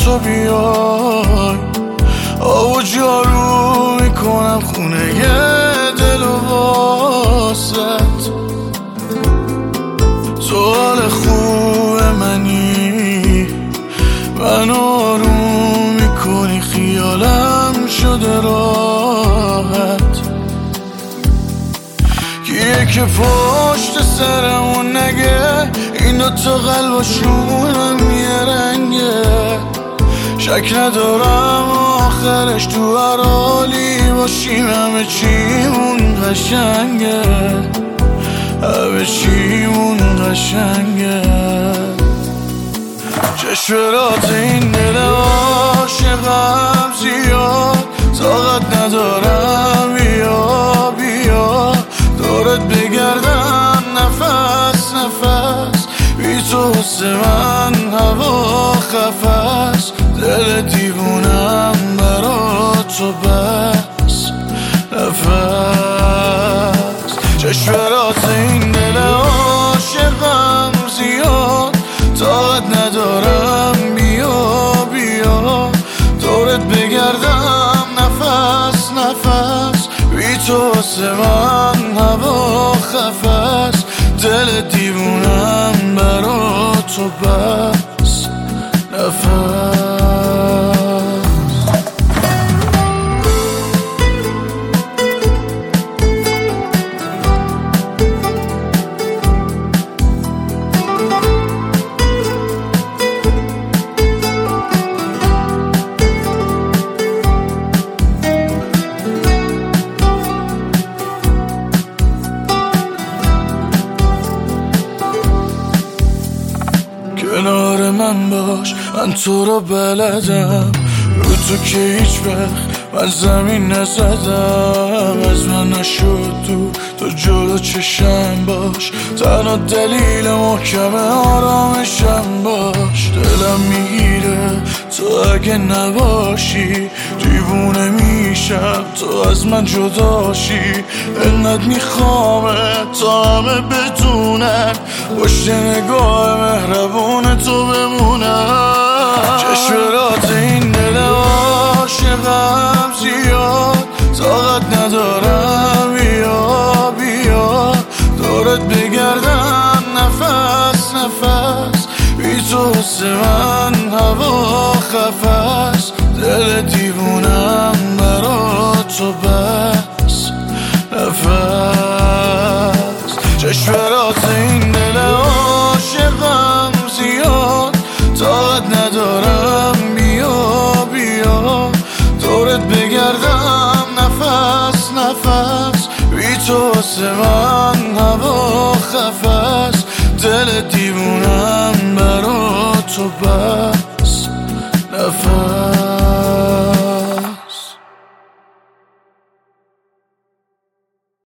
تو بیای، آب جارو میکنم خونه دل و واسط. تو حال خوب منی، من آروم میکنی، خیالم شده راحت. کیه که پشت سرمون نگه، این دوتا قلباشونم یه رنگه. شک ندارم آخرش تو هر حالی باشیم، همه چیمون قشنگه، همه چیمون قشنگه. چشمرات این دل عاشقم زیاد، طاقت ندارم بیا بیا دورت بگردم نفس نفس. بی تو حس من هوا خفست، دل دیوونم برا تو بس نفس. چشمرات این دل عاشقم زیاد، طاقت ندارم بیا بیا دورت بگردم نفس نفس. بی تو حس من هوا خفست، دل دیوونم برا تو بس نفس. کنار من باش، من تو رو بلدم، رو تو که هیچ وقت من زمین نزدم. از من نشد تو جلو چشم باش، تنها دلیل محکم آرامشم باش. دلم میگیره تو اگه نباشی، دیوونه میشم تو از من جداشی. انقدر میخوامه تا همه بدونن، پشت نگاه مهربون تو بمونم. چشمرات این دل عاشقم زیاد، طاقت ندارم بیا بیا دورت بگردم نفس نفس. بی تو حس من هوا خفست، دل دیوونم برا تو بس نفس. چشمرات این دل عاشقم زیاد، طاقت ندارم بیا بیا دورت بگردم نفس نفس. بی تو حس من هوا خفست، دل دیوونم برا تو بس نفس.